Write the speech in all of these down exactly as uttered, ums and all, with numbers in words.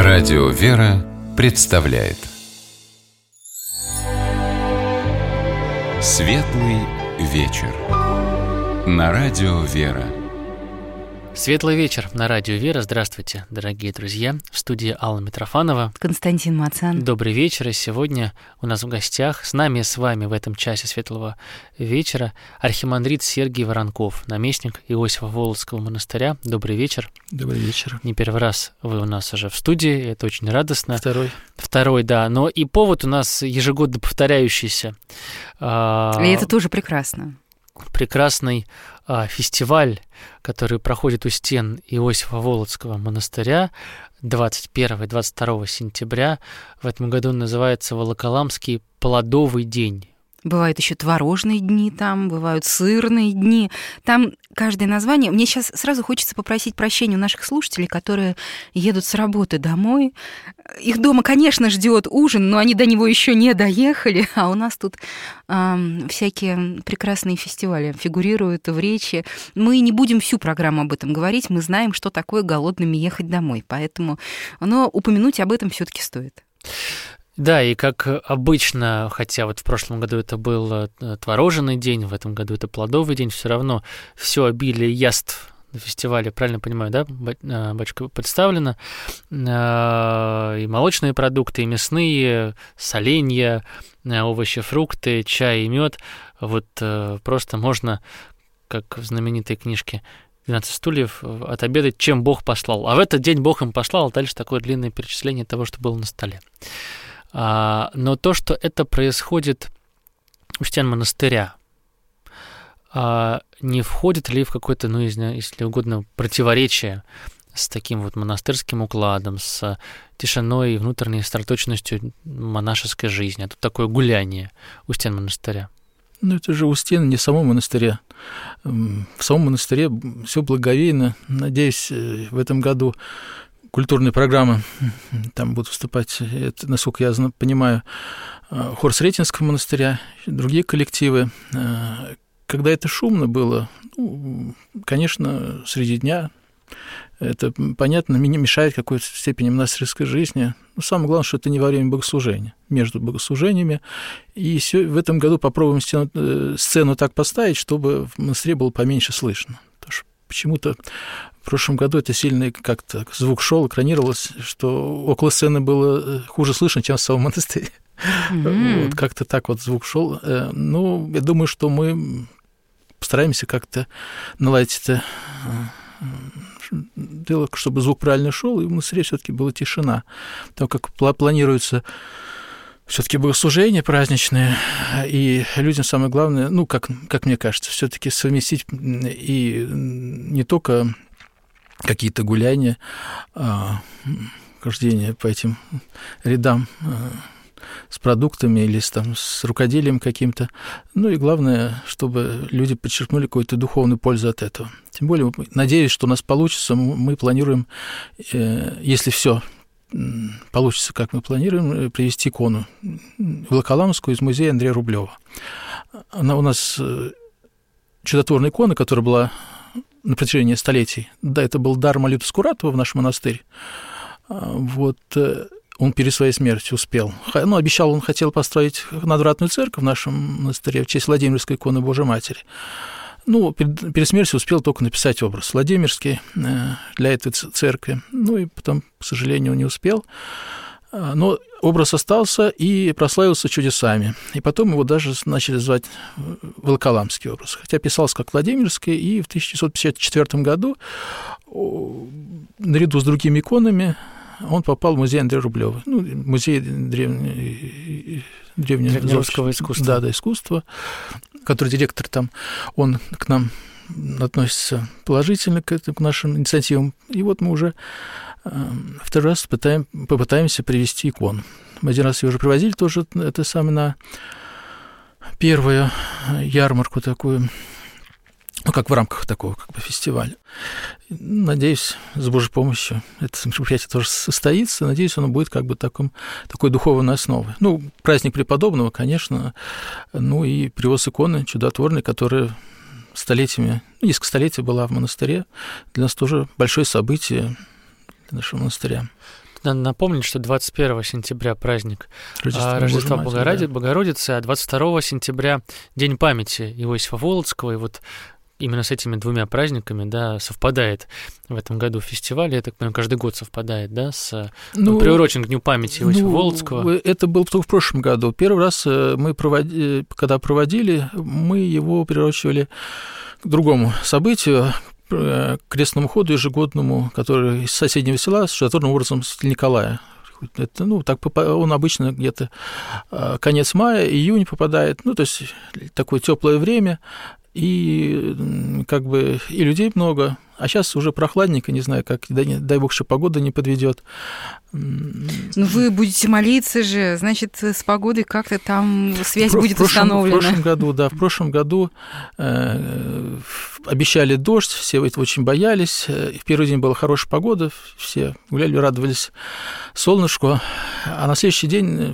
Радио «Вера» представляет Светлый вечер на Радио «Вера». Светлый вечер на Радио «Вера». Здравствуйте, дорогие друзья. В студии Алла Митрофанова. Константин Мацан. Добрый вечер. И сегодня у нас в гостях, с нами и с вами в этом часе Светлого вечера, архимандрит Сергий Воронков, наместник Иосифо-Волоцкого монастыря. Добрый вечер. Добрый вечер. Не первый раз вы у нас уже в студии, это очень радостно. Второй. Второй, да. Но и повод у нас ежегодно повторяющийся. И это тоже прекрасно. Прекрасный а, фестиваль, который проходит у стен Иосифо-Волоцкого монастыря двадцать первого и двадцать второго сентября. В этом году называется Волоколамский плодовый день. Бывают еще творожные дни там, бывают сырные дни. Там каждое название... Мне сейчас сразу хочется попросить прощения у наших слушателей, которые едут с работы домой. Их дома, конечно, ждет ужин, но они до него еще не доехали. А у нас тут э, всякие прекрасные фестивали фигурируют в речи. Мы не будем всю программу об этом говорить. Мы знаем, что такое голодными ехать домой. Поэтому, но упомянуть об этом все-таки стоит. Да, и как обычно, хотя вот в прошлом году это был творожный день, в этом году это плодовый день, все равно все обилие яств на фестивале, правильно понимаю, да, батюшка, представлено, и молочные продукты, и мясные, соленья, овощи, фрукты, чай и мед. Вот просто можно, как в знаменитой книжке «двенадцать стульев», отобедать, чем Бог послал. А в этот день Бог им послал, а дальше такое длинное перечисление того, что было на столе. А, но то, что это происходит у стен монастыря, а, не входит ли в какое-то, ну, если угодно, противоречие с таким вот монастырским укладом, с тишиной и внутренней сосредоточенностью монашеской жизни? А тут такое гуляние у стен монастыря. Ну, это же у стен не в самом монастыре. В самом монастыре все благовейно. Надеюсь, в этом году культурные программы, там будут выступать, это, насколько я понимаю, хор Сретенского монастыря, другие коллективы. Когда это шумно было, ну, конечно, среди дня, это, понятно, мешает какой-то степени монастырской жизни. Но самое главное, что это не во время богослужения, между богослужениями. И в этом году попробуем сцену, сцену так поставить, чтобы в монастыре было поменьше слышно. Потому что почему-то в прошлом году это сильно как-то звук шел, экранировалось, что около сцены было хуже слышно, чем в самом монастыре. Mm-hmm. Вот как-то так вот звук шел. Ну, я думаю, что мы постараемся как-то наладить это дело, чтобы звук правильно шел, и в монастыре все-таки была тишина. Так как планируется все-таки богослужения праздничные, и людям самое главное, ну, как, как мне кажется, все-таки совместить и не только какие-то гуляния, а хождение по этим рядам с продуктами или с, там, с рукоделием каким-то. Ну и главное, чтобы люди подчеркнули какую-то духовную пользу от этого. Тем более, надеюсь, что у нас получится. Мы планируем, если все получится, как мы планируем, привезти икону Волоколамскую из музея Андрея Рублева. Она у нас чудотворная икона, которая была на протяжении столетий. Да, это был дар Малюта Скуратова в наш монастырь. Вот он перед своей смертью успел. Ну, обещал, он хотел построить надвратную церковь в нашем монастыре в честь Владимирской иконы Божией Матери. Ну, перед, перед смертью успел только написать образ Владимирский для этой церкви. Ну, и потом, к сожалению, не успел. Но образ остался и прославился чудесами. И потом его даже начали звать Волоколамский образ. Хотя писался как Владимирский, и в тысяча девятьсот пятьдесят четвёртом году наряду с другими иконами он попал в музей Андрея Рублева. Ну, музей древнего, древнерусского искусства. Да, да, искусства, который директор там, он к нам относится положительно к, этому, к нашим инициативам. И вот мы уже второй раз пытаем, попытаемся привезти икону. Мы один раз ее уже привозили тоже, это самое, на первую ярмарку такую, ну, как в рамках такого как бы фестиваля. Надеюсь, с Божьей помощью это мероприятие тоже состоится. Надеюсь, оно будет как бы таком, такой духовной основой. Ну, праздник преподобного, конечно, ну и привоз иконы чудотворной, которая столетиями, ну, несколько столетий была в монастыре. Для нас тоже большое событие, для нашего монастыря. надо напомнить, что двадцать первого сентября праздник Рождества, Рождества Богородицы, да. Богородицы, а двадцать второго сентября День памяти Иосифа Волоцкого, и вот именно с этими двумя праздниками, да, совпадает в этом году фестиваль. Я так понимаю, каждый год совпадает, да, с ну, он приурочен к Дню памяти Иосифа ну, Волоцкого. Это было в прошлом году. Первый раз мы проводили, когда проводили, мы его приурочивали к другому событию, к крестному ходу ежегодному, который из соседнего села с чудотворным образом Святителя Николая. Это, ну, так он обычно где-то конец мая, июнь попадает, ну, то есть такое теплое время, и как бы и людей много, а сейчас уже прохладненько, не знаю, как, дай, дай бог, что погода не подведет. Ну, вы будете молиться же, значит, с погодой как-то там связь в, будет в прошлом, установлена. В прошлом году, да, в прошлом году э, обещали дождь, все это очень боялись. В первый день была хорошая погода, все гуляли, радовались солнышку, а на следующий день...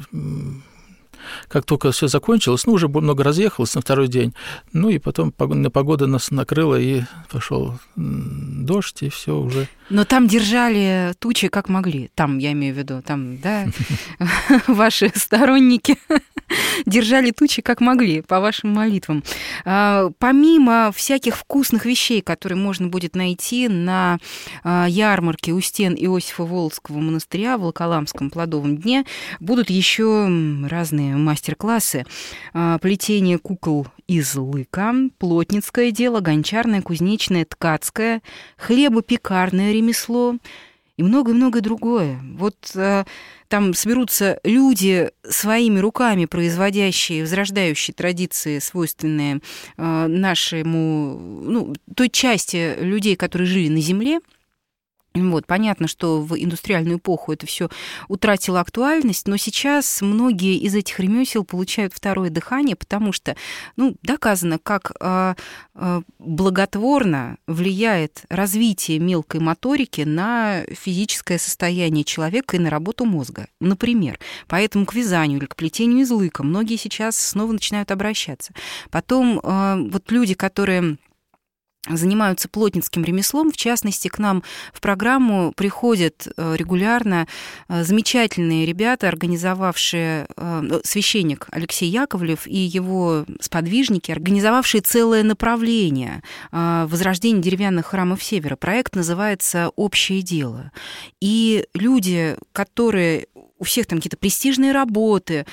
Как только все закончилось, ну, уже много разъехалось на второй день, ну, и потом погода нас накрыла, и пошел дождь, и все уже. Но там держали тучи как могли, там, я имею в виду, там, да, ваши сторонники держали тучи как могли, по вашим молитвам. Помимо всяких вкусных вещей, которые можно будет найти на ярмарке у стен Иосифа Волоцкого монастыря в Волоколамском плодовом дне, будут еще разные мастер-классы: плетение кукол из лыка, плотницкое дело, гончарное, кузнечное, ткацкое, хлебопекарное ремесло и многое-многое другое. Вот э, там соберутся люди, своими руками производящие, возрождающие традиции, свойственные э, нашему, ну, той части людей, которые жили на земле. Вот, понятно, что в индустриальную эпоху это все утратило актуальность, но сейчас многие из этих ремесел получают второе дыхание, потому что, ну, доказано, как э, э, благотворно влияет развитие мелкой моторики на физическое состояние человека и на работу мозга. Например, поэтому к вязанию или к плетению из лыка многие сейчас снова начинают обращаться. Потом э, вот люди, которые занимаются плотницким ремеслом. В частности, к нам в программу приходят регулярно замечательные ребята, организовавшие, священник Алексей Яковлев и его сподвижники, организовавшие целое направление возрождения деревянных храмов Севера. Проект называется «Общее дело». И люди, которые... У всех там какие-то престижные работы,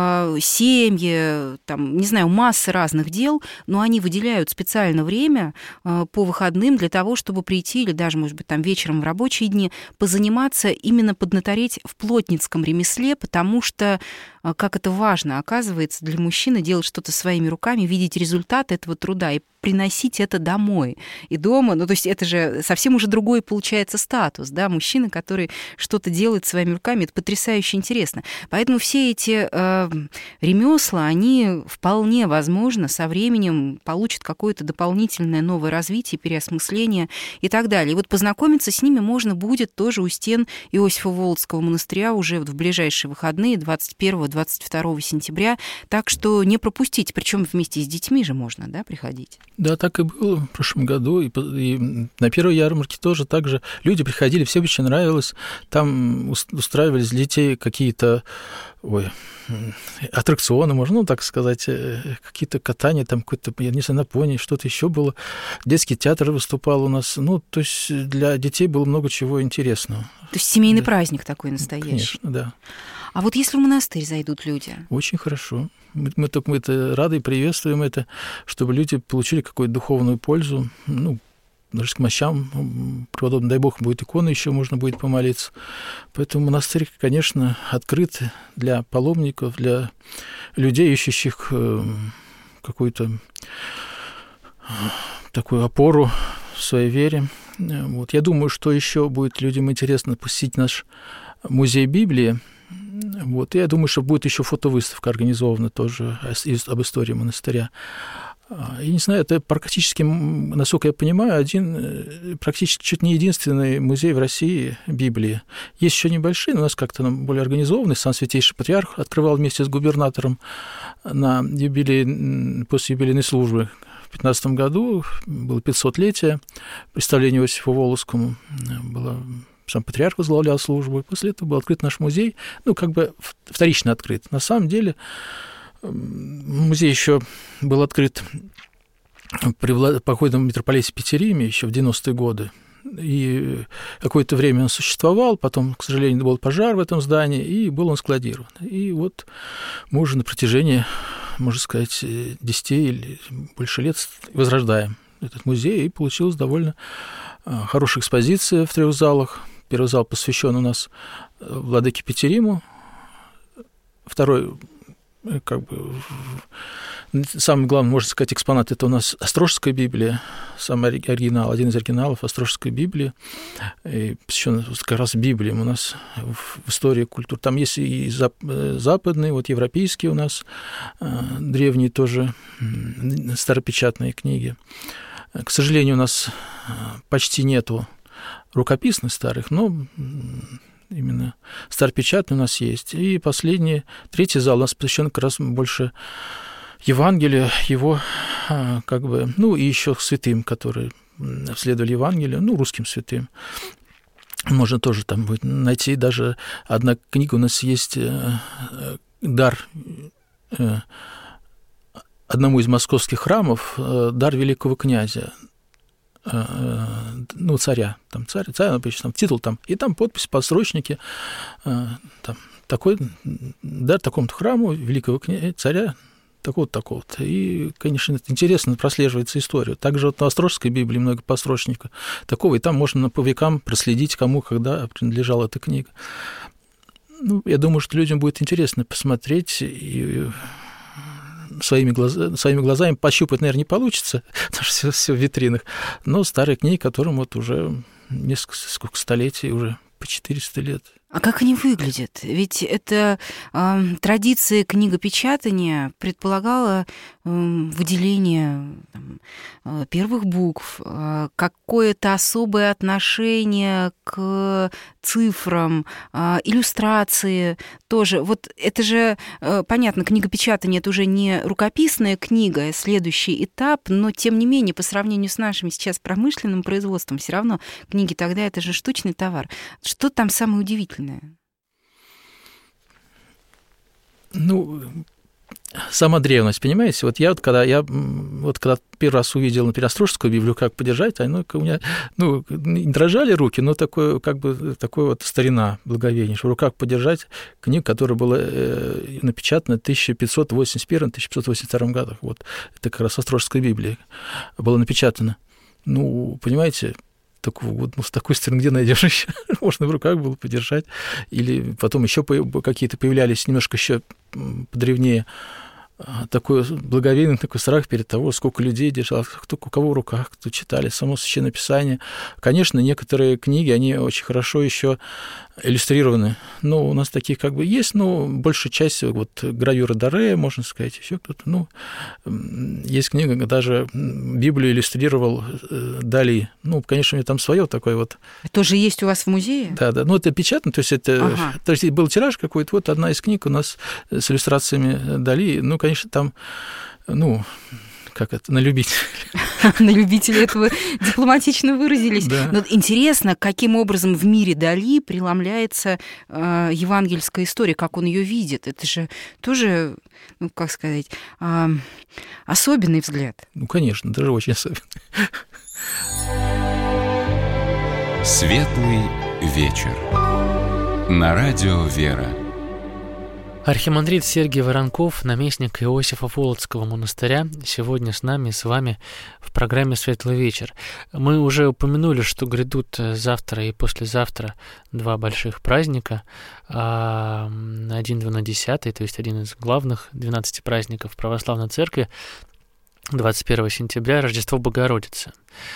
семьи, там, не знаю, масса разных дел, но они выделяют специально время по выходным для того, чтобы прийти, или даже, может быть, там вечером в рабочие дни, позаниматься, именно поднатореть в плотницком ремесле, потому что, как это важно, оказывается, для мужчины делать что-то своими руками, видеть результат этого труда и приносить это домой. И дома, ну, то есть это же совсем уже другой получается статус, да, мужчина, который что-то делает своими руками, это потрясающе интересно. Поэтому все эти э, ремесла, они вполне возможно со временем получат какое-то дополнительное новое развитие, переосмысление и так далее. И вот познакомиться с ними можно будет тоже у стен Иосифа Волоцкого монастыря уже вот в ближайшие выходные, двадцать первого — двадцать второго сентября, так что не пропустите, причем вместе с детьми же можно, да, приходить. Да, так и было в прошлом году, и, и на первой ярмарке тоже так же. Люди приходили, всем очень нравилось, там устраивались для детей какие-то, ой, аттракционы, можно, ну, так сказать, какие-то катания, там какой-то, я не знаю, на пони, что-то еще было. Детский театр выступал у нас, ну, то есть для детей было много чего интересного. То есть семейный да. праздник такой настоящий. Конечно, да. А вот если в монастырь зайдут люди? Очень хорошо. Мы, мы, мы это рады и приветствуем это, чтобы люди получили какую-то духовную пользу. Ну, даже к мощам, преподобно, дай бог, будет икона, еще можно будет помолиться. Поэтому монастырь, конечно, открыт для паломников, для людей, ищущих какую-то такую опору в своей вере. Вот. Я думаю, что еще будет людям интересно посетить наш музей Библии. Вот. И я думаю, что будет еще фотовыставка организована тоже об истории монастыря. Я не знаю, это практически, насколько я понимаю, один, практически чуть не единственный музей в России Библии. Есть еще небольшие, но у нас как-то более организованный. Сам Святейший Патриарх открывал вместе с губернатором на юбилей, после юбилейной службы. В пятнадцатом году было пятисотлетие представления Иосифу Волоцкому. Было сам патриарх возглавлял службу, и после этого был открыт наш музей, ну, как бы вторично открыт. На самом деле музей еще был открыт при покойном митрополите Петериме еще в девяностые годы. И какое-то время он существовал, потом, к сожалению, был пожар в этом здании, и был он складирован. И вот мы уже на протяжении, можно сказать, десяти или больше лет возрождаем этот музей, и получилась довольно хорошая экспозиция в трех залах. Первый зал посвящен у нас владыке Петериму, второй, как бы, самый главный, можно сказать, экспонат — это у нас Острожская Библия, самый оригинал, один из оригиналов Острожской Библии, посвящен как раз Библиям у нас в истории культуры. Там есть и западные, вот европейские у нас, древние тоже старопечатные книги. К сожалению, у нас почти нету рукописных старых, но именно старопечатные у нас есть. И последний, третий зал у нас посвящен как раз больше Евангелию, его как бы, ну и еще святым, которые следовали Евангелию, ну, русским святым. Можно тоже там будет найти даже одна книга у нас есть, дар одному из московских храмов, дар великого князя, ну, царя, там царь, царь, например, там титул там, и там подпись подсрочники, там, такой дар такому-то храму великого князя, царя, такого-то, такого-то. И, конечно, интересно прослеживается история. Также вот на Острожской Библии много подсрочников такого, и там можно по векам проследить, кому, когда принадлежала эта книга. Ну, я думаю, что людям будет интересно посмотреть и своими, глаз... своими глазами пощупать, наверное, не получится, потому что все, все в витринах, но старые книги, которым вот уже несколько сколько столетий, уже по четыреста лет. А как они выглядят? Ведь это э, традиция книгопечатания предполагала э, выделение там, э, первых букв, э, какое-то особое отношение к цифрам, э, иллюстрации тоже. Вот это же, э, понятно, книгопечатание — это уже не рукописная книга, а следующий этап, но, тем не менее, по сравнению с нашим сейчас промышленным производством, все равно книги тогда — это же штучный товар. Что там самое удивительное? Ну, сама древность, понимаете? Вот я вот когда, я, вот когда первый раз увидел, например, Острожскую Библию, как подержать, оно у меня, ну, не дрожали руки, но такое, как бы, такой вот старина, благовейнейшая, в руках подержать книгу, которая была э, напечатана в тысяча пятьсот восемьдесят первом — тысяча пятьсот восемьдесят втором годах. Вот, это как раз Острожская Библия была напечатана. Ну, понимаете, такого, вот, ну, с такой стороны, где найдешь еще? Можно в руках было подержать. Или потом еще какие-то появлялись немножко еще подревнее. Такой благовейный такой страх перед того, сколько людей держал, кто у кого в руках, кто читали само Священное Писание. Конечно, некоторые книги, они очень хорошо еще иллюстрированы. Ну, у нас такие как бы есть, но большая часть, вот гравюра Доре, можно сказать, еще кто-то. Ну, есть книга, даже Библию иллюстрировал Дали. Ну, конечно, у меня там свое такое вот. Тоже есть у вас в музее? Да, да. Ну, это печатно, то есть это, ага. То есть был тираж какой-то, вот одна из книг у нас с иллюстрациями Дали. Ну, конечно, там, ну, как это, на любителя. На любителя этого дипломатично выразились. Да. Но интересно, каким образом в мире Дали преломляется э, евангельская история, как он ее видит. Это же тоже, ну, как сказать, э, особенный взгляд. Ну, конечно, даже очень особенный. Светлый вечер. На радио «Вера». Архимандрит Сергий Воронков, наместник Иосифа Волоцкого монастыря, сегодня с нами, с вами в программе «Светлый вечер». Мы уже упомянули, что грядут завтра и послезавтра два больших праздника. Один двунадесятый, то есть один из главных двенадцати праздников Православной Церкви, двадцать первого сентября, Рождество Богородицы.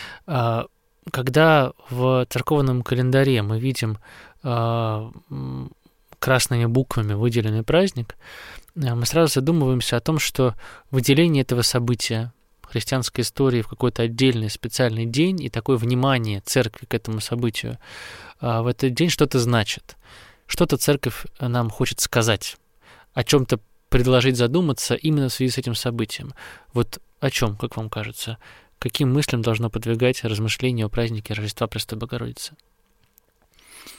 Когда в церковном календаре мы видим красными буквами выделенный праздник, мы сразу задумываемся о том, что выделение этого события христианской истории в какой-то отдельный специальный день и такое внимание церкви к этому событию в этот день что-то значит. Что-то церковь нам хочет сказать, о чем-то предложить задуматься именно в связи с этим событием. Вот о чем, как вам кажется? Каким мыслям должно подвигать размышление о празднике Рождества Пресвятой Богородицы?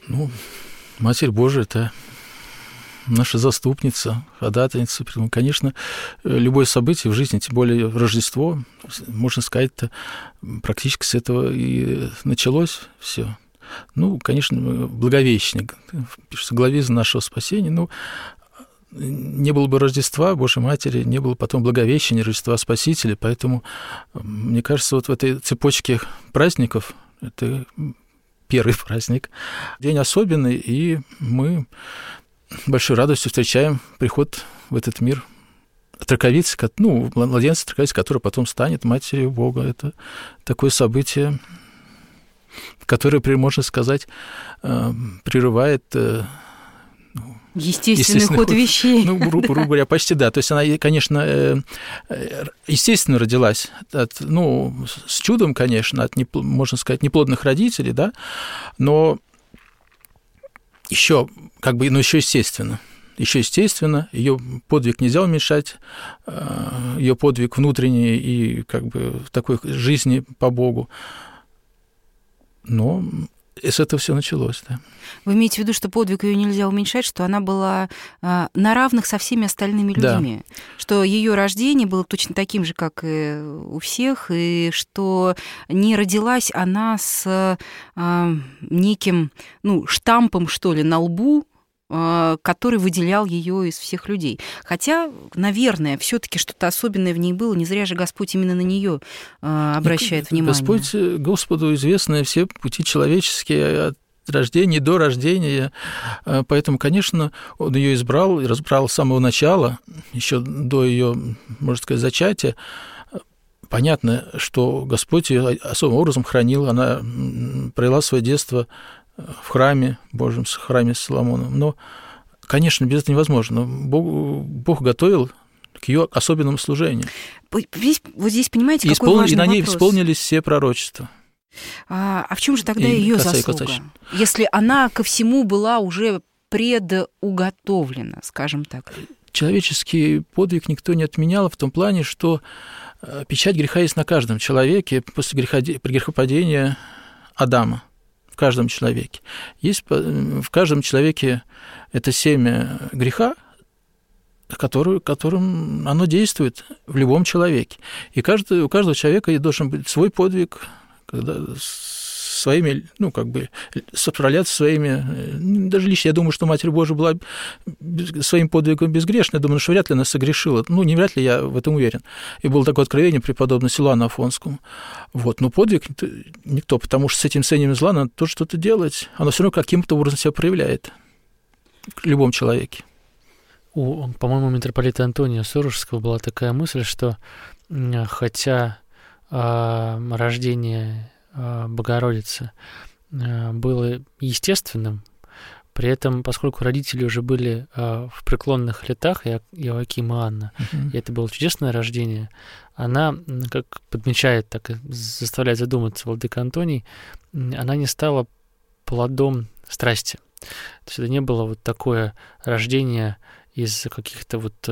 Ну, Матерь Божия – это наша заступница, ходатайница. Конечно, любое событие в жизни, тем более Рождество, можно сказать, практически с этого и началось все. Ну, конечно, Благовещник, пишется, главизна нашего спасения. Ну, не было бы Рождества Божьей Матери, не было потом Благовещения, Рождества Спасителя. Поэтому, мне кажется, вот в этой цепочке праздников это первый праздник, день особенный, и мы большой радостью встречаем приход в этот мир траковицы, ну, младенца траковицы, который потом станет Матерью Бога. Это такое событие, которое, можно сказать, прерывает естественный, естественный ход, ход вещей. Ну, грубо, грубо говоря, почти да. То есть она, конечно, естественно родилась, от, ну, с чудом, конечно, от, можно сказать, неплодных родителей, да, но еще, как бы, но еще естественно. Еще естественно, ее подвиг нельзя уменьшать, ее подвиг внутренний и как бы в такой жизни по Богу. Но с этого все началось, да. Вы имеете в виду, что подвиг ее нельзя уменьшать, что она была а, на равных со всеми остальными людьми, да. Что ее рождение было точно таким же, как и у всех, и что не родилась она с а, неким, ну, штампом, что ли, на лбу, который выделял ее из всех людей. Хотя, наверное, все-таки что-то особенное в ней было. Не зря же Господь именно на нее обращает И, внимание. Господь, Господу известны все пути человеческие от рождения до рождения. Поэтому, конечно, Он ее избрал и разбрал с самого начала, еще до ее, можно сказать, зачатия. Понятно, что Господь ее особым образом хранил. Она провела свое детство в храме Божьем, в храме Соломоном. Но, конечно, без этого невозможно. Бог, Бог готовил к ее особенному служению. Здесь, вот здесь, понимаете, и какой испол... важный И на ней вопрос. Исполнились все пророчества. А, а в чем же тогда ее заслуга? Если она ко всему была уже предуготовлена, скажем так? Человеческий подвиг никто не отменял в том плане, что печать греха есть на каждом человеке после грехопадения Адама. В каждом человеке. Есть в каждом человеке это семя греха, который, которым оно действует в любом человеке. И каждый, у каждого человека должен быть свой подвиг, когда своими, ну, как бы, справляться своими... Даже лично я думаю, что Матерь Божия была своим подвигом безгрешной. Я думаю, что вряд ли она согрешила. Ну, не вряд ли, я в этом уверен. И было такое откровение преподобного Силуану Афонскому. Вот. Но подвиг никто, потому что с этим сеянием зла надо тоже что-то делать. Оно все равно каким-то образом себя проявляет в любом человеке. У, по-моему, митрополита Антония Сурожского была такая мысль, что хотя э, рождение Богородицы было естественным, при этом, поскольку родители уже были в преклонных летах, Иоаким и Анна, uh-huh. и это было чудесное рождение, она, как подмечает, так и заставляет задуматься владыка Антоний, она не стала плодом страсти. То есть это не было вот такое рождение из каких-то вот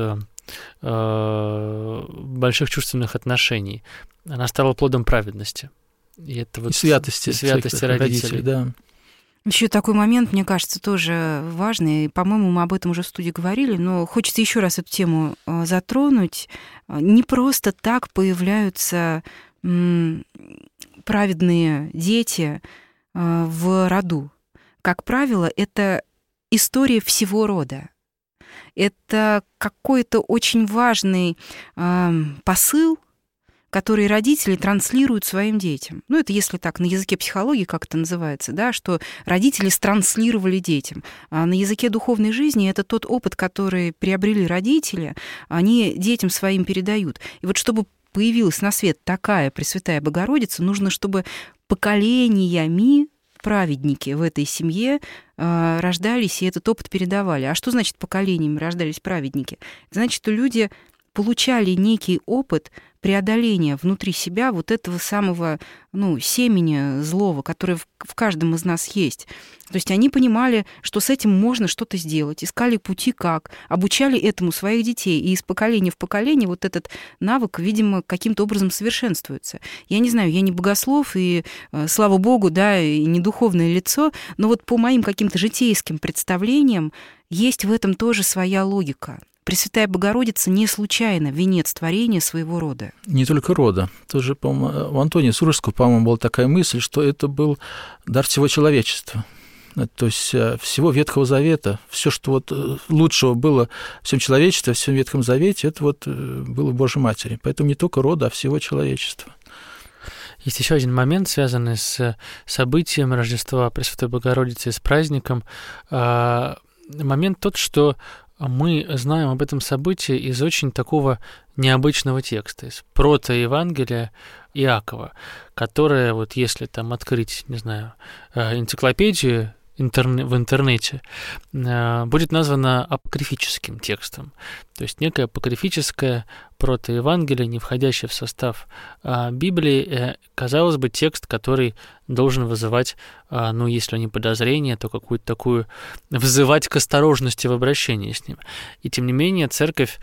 э, больших чувственных отношений. Она стала плодом праведности. И это вот и святости, и святости родителей. родителей, да. Еще такой момент, мне кажется, тоже важный. И, по-моему, мы об этом уже в студии говорили, но хочется еще раз эту тему затронуть. Не просто так появляются м, праведные дети в роду. Как правило, это история всего рода. Это какой-то очень важный э, посыл, которые родители транслируют своим детям. Ну, это если так, на языке психологии, как это называется, да, что родители транслировали детям. А на языке духовной жизни это тот опыт, который приобрели родители, они детям своим передают. И вот чтобы появилась на свет такая Пресвятая Богородица, нужно, чтобы поколениями праведники в этой семье э, рождались и этот опыт передавали. А что значит поколениями рождались праведники? Значит, что люди получали некий опыт преодоления внутри себя вот этого самого, ну, семени злого, которое в, в каждом из нас есть. То есть они понимали, что с этим можно что-то сделать, искали пути как, обучали этому своих детей, и из поколения в поколение вот этот навык, видимо, каким-то образом совершенствуется. Я не знаю, я не богослов, и, слава богу, да, и не духовное лицо, но вот по моим каким-то житейским представлениям есть в этом тоже своя логика. Пресвятая Богородица не случайно венец творения своего рода. Не только рода. Тоже, по-моему, у Антония Сурожского, по-моему, была такая мысль, что это был дар всего человечества. То есть всего Ветхого Завета, все, что вот лучшего было в всем человечестве, в всем Ветхом Завете, это вот было в Божьей Матери. Поэтому не только рода, а всего человечества. Есть еще один момент, связанный с событием Рождества Пресвятой Богородицы, с праздником. Момент тот, что мы знаем об этом событии из очень такого необычного текста, из протоевангелия Иакова, которое, вот если там открыть, не знаю, энциклопедию интерне- в интернете, будет названо апокрифическим текстом. То есть некое апокрифическое протоевангелие, не входящее в состав Библии, казалось бы, текст, который должен вызывать, ну, если не подозрение, то какую-то такую, вызывать к осторожности в обращении с ним. И тем не менее церковь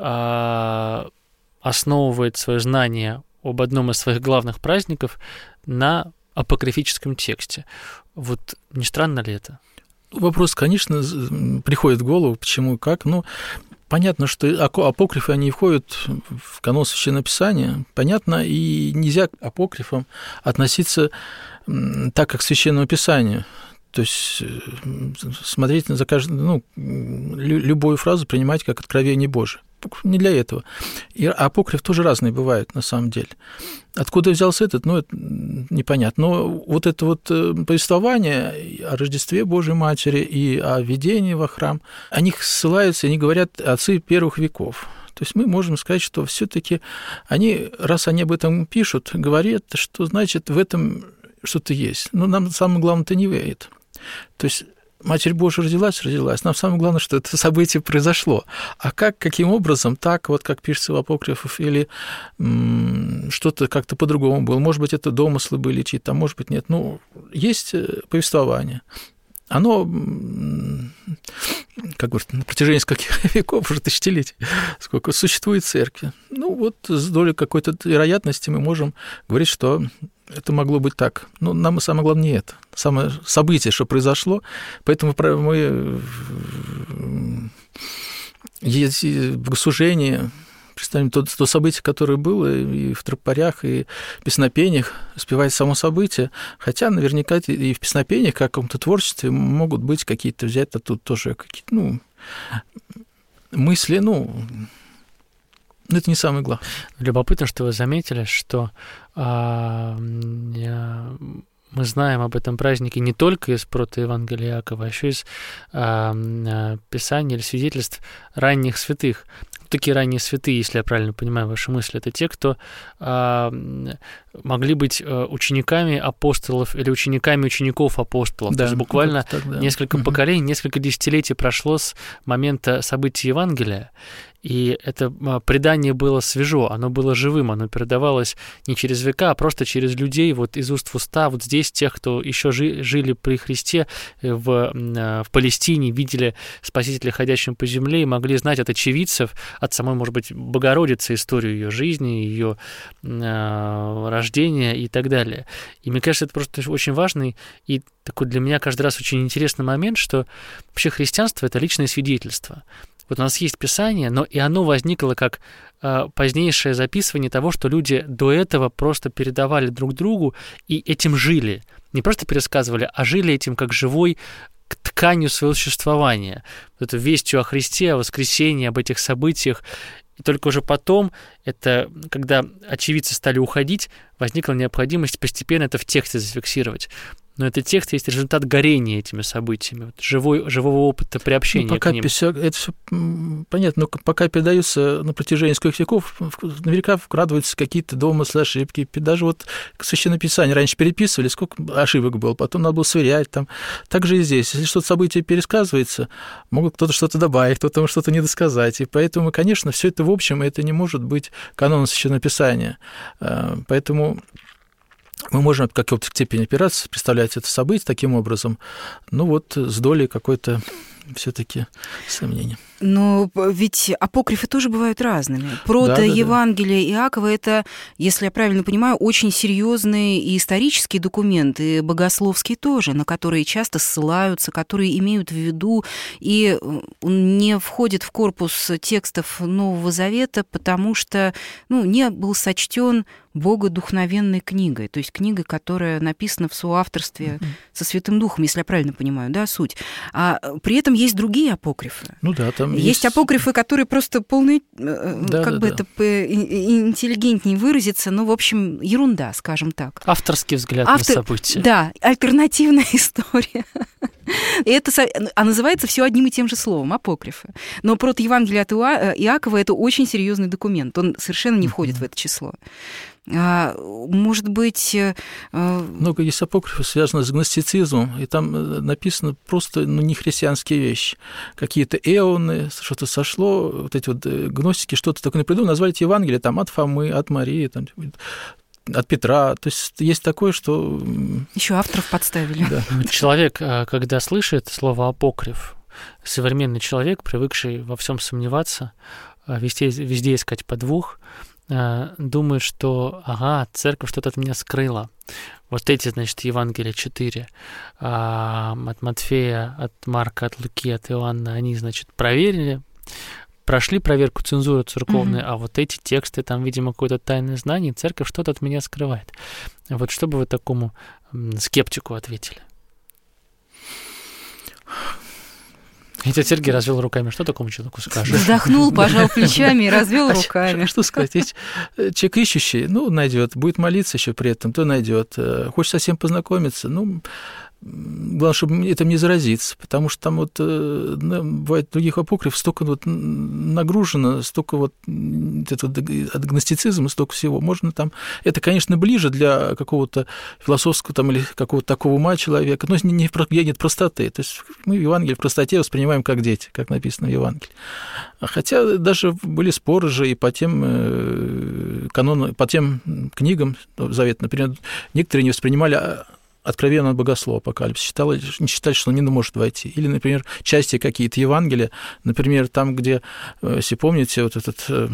основывает свое знание об одном из своих главных праздников на апокрифическом тексте. Вот не странно ли это? Вопрос, конечно, приходит в голову, почему и как. Ну, понятно, что апокрифы, они входят в канон Священного Писания. Понятно, и нельзя к апокрифам относиться так, как к Священному Писанию. То есть смотреть за каждую, ну, любую фразу принимать как откровение Божие. Не для этого. И апокриф тоже разные бывают, на самом деле. Откуда взялся этот, ну, это непонятно. Но вот это вот повествование о Рождестве Божьей Матери и о введении во храм, о них ссылаются, они говорят отцы первых веков. То есть мы можем сказать, что все-таки они, раз они об этом пишут, говорят, что значит в этом что-то есть. Но нам самое главное-то не верит. То есть Матерь Божия родилась, родилась. Нам самое главное, что это событие произошло. А как, каким образом, так, вот как пишется в апокрифах, или м- что-то как-то по-другому было. Может быть, это домыслы были чьи-то, а может быть, нет. Ну, есть повествование. Оно, как говорят, на протяжении скольких веков, уже тысячелетий, сколько существует церковь. Ну, вот с долей какой-то вероятности мы можем говорить, что это могло быть так. Но нам самое главное не это. Самое событие, что произошло. Поэтому мы в богослужении представим то, то событие, которое было и в тропарях, и в песнопениях, спевать само событие. Хотя наверняка и в песнопениях, как в каком-то творчестве, могут быть какие-то, взять оттуда тоже какие-то, ну, мысли, ну... Но это не самое главное. Любопытно, что вы заметили, что а, мы знаем об этом празднике не только из протоевангелия Иакова, а еще из а, писаний или свидетельств ранних святых. Такие ранние святые, если я правильно понимаю ваши мысли, это те, кто а, могли быть учениками апостолов или учениками учеников апостолов. Да, то есть буквально так, да. несколько поколений, несколько десятилетий прошло с момента событий Евангелия. И это предание было свежо, оно было живым, оно передавалось не через века, а просто через людей, вот из уст в уста, вот здесь тех, кто еще жи, жили при Христе в, в Палестине, видели Спасителя, ходящим по земле, и могли знать от очевидцев, от самой, может быть, Богородицы, историю ее жизни, ее э, рождения и так далее. И мне кажется, это просто очень важный и такой для меня каждый раз очень интересный момент, что вообще христианство — это личное свидетельство. Вот у нас есть Писание, но и оно возникло как э, позднейшее записывание того, что люди до этого просто передавали друг другу и этим жили. Не просто пересказывали, а жили этим как живой тканью своего существования. Вот эту вестью о Христе, о воскресении, об этих событиях. И только уже потом, это, когда очевидцы стали уходить, возникла необходимость постепенно это в тексте зафиксировать. но этот текст есть результат горения этими событиями, вот, живой, живого опыта приобщения ну, пока к ним. Все, это все понятно, но пока передаются на протяжении нескольких веков, наверняка вкрадываются какие-то домыслы, ошибки. Даже вот Священное Писание раньше переписывали, сколько ошибок было, потом надо было сверять. Там. Так же и здесь. Если что-то событие пересказывается, могут кто-то что-то добавить, кто-то что-то недосказать. И поэтому, конечно, все это в общем, это не может быть каноном Священного Писания. Поэтому мы можем в какой-то степени опираться, представлять это событие таким образом, ну вот с долей какой-то все-таки сомнения. Но ведь апокрифы тоже бывают разными. Прото-Евангелие да, да, да. Иакова – это, если я правильно понимаю, очень серьезный и исторический документ, и богословский тоже, на которые часто ссылаются, которые имеют в виду, и он не входит в корпус текстов Нового Завета, потому что ну, не был сочтен богодухновенной книгой, то есть книгой, которая написана в соавторстве mm-hmm. со Святым Духом, если я правильно понимаю, да, суть. А при этом есть другие апокрифы. Ну да, там есть, есть апокрифы, которые просто полные, да, как да, бы да. это интеллигентнее выразиться, ну, в общем, ерунда, скажем так. Авторский взгляд Автор... на события. Да, альтернативная история. И это, а называется все одним и тем же словом, апокрифы. Но прото-Евангелие от Иакова – это очень серьезный документ, он совершенно не входит mm-hmm. в это число. Может быть... Много есть апокрифов, связанных с гностицизмом, и там написано просто ну, не христианские вещи. Какие-то эоны, что-то сошло, вот эти вот гностики что-то такое придумали, назвали эти Евангелия там, от Фомы, от Марии, там, от Петра. То есть есть такое, что... Еще авторов подставили. Да. Человек, когда слышит слово апокриф, современный человек, привыкший во всем сомневаться, везде, везде искать подвох, думает, что, ага, церковь что-то от меня скрыла. Вот эти, значит, Евангелия четыре от Матфея, от Марка, от Луки, от Иоанна, они, значит, проверили, прошли проверку цензуры церковной, mm-hmm. а вот эти тексты, там, видимо, какое-то тайное знание, церковь что-то от меня скрывает. Вот что бы вы такому скептику ответили? И дядя Сергей развел руками. Что такому человеку скажешь? Вздохнул, пожал плечами и развел руками. Что сказать? Есть человек ищущий, ну, найдет. Будет молиться еще при этом, то найдет. Хочет совсем познакомиться, ну, главное, чтобы этим не заразиться, потому что там вот бывает других апокрифов столько вот нагружено, столько вот это, от гностицизма, столько всего. Можно там... Это, конечно, ближе для какого-то философского там, или какого-то такого ума человека, но не, где нет простоты. То есть мы Евангелие в простоте воспринимаем как дети, как написано в Евангелии. Хотя даже были споры же и по тем канонам, по тем книгам Завета. Например, некоторые не воспринимали откровенно богослова апокалипсис, считали, не считали, что он не может войти. Или, например, части какие-то Евангелия, например, там, где, если помните, вот этот э,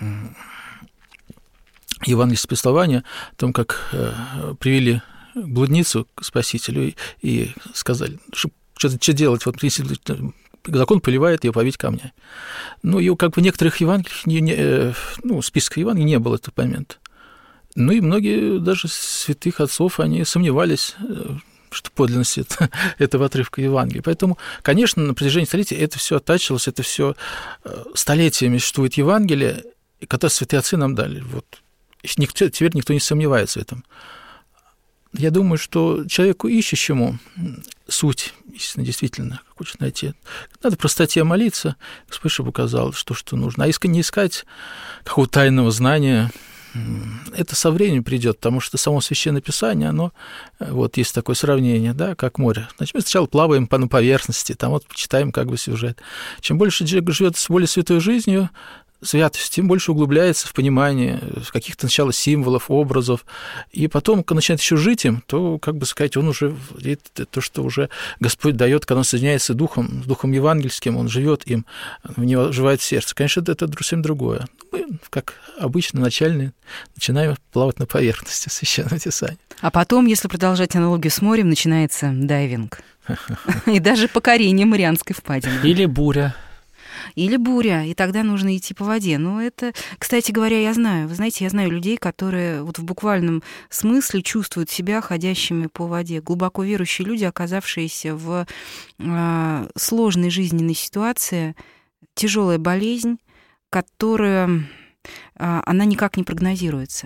евангельское повествование о том, как э, привели блудницу к Спасителю и, и сказали, что, что делать, вот если закон повелевает ее побить камнями. Ну, и как бы в некоторых Евангелиях, не, не, ну, списка Евангелий не было в этот момент. Ну и многие даже святых отцов, они сомневались, что подлинность этого отрывка Евангелия. Поэтому, конечно, на протяжении столетий это все оттачивалось, это все столетиями существует Евангелие, которое святые отцы нам дали. Вот. Никто, теперь никто не сомневается в этом. Я думаю, что человеку ищущему суть, действительно, хочет найти, надо в простоте молиться, Господь, чтобы указал, что, что нужно. А если не искать какого-то тайного знания, это со временем придет, потому что само Священное Писание, оно, вот есть такое сравнение, да, как море. Значит, мы сначала плаваем по, на поверхности, там вот читаем как бы сюжет. Чем больше человек живет с более святой жизнью, святость, тем больше углубляется в понимание в каких-то сначала символов, образов, и потом, когда начинает еще жить им, то, как бы сказать, он уже, то, что уже Господь дает, когда он соединяется с Духом, с Духом Евангельским, он живет им, в него оживает сердце. Конечно, это, это совсем другое. Мы, как обычно, начальные, начинаем плавать на поверхности Священного Писания. А потом, если продолжать аналогию с морем, начинается дайвинг. И даже покорение Марианской впадины. Или буря. Или буря, и тогда нужно идти по воде. Но это, кстати говоря, я знаю. Вы знаете, я знаю людей, которые вот в буквальном смысле чувствуют себя ходящими по воде. Глубоко верующие люди, оказавшиеся в э, сложной жизненной ситуации, тяжелая болезнь, которая, э, она никак не прогнозируется.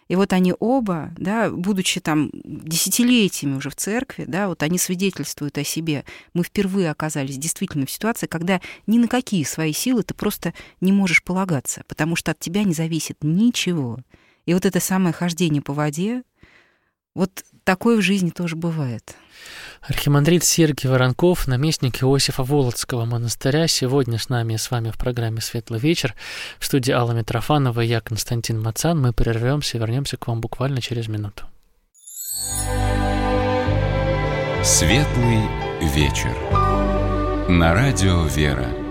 И вот они оба, да, будучи там десятилетиями уже в церкви, да, вот они свидетельствуют о себе. Мы впервые оказались действительно в ситуации, когда ни на какие свои силы ты просто не можешь полагаться, потому что от тебя не зависит ничего. И вот это самое хождение по воде, вот такое в жизни тоже бывает. Архимандрит Сергий Воронков, наместник Иосифа Волоцкого монастыря, сегодня с нами и с вами в программе «Светлый вечер». В студии Алла Митрофанова и я, Константин Мацан. Мы прервемся и вернемся к вам буквально через минуту. «Светлый вечер» на радио «Вера».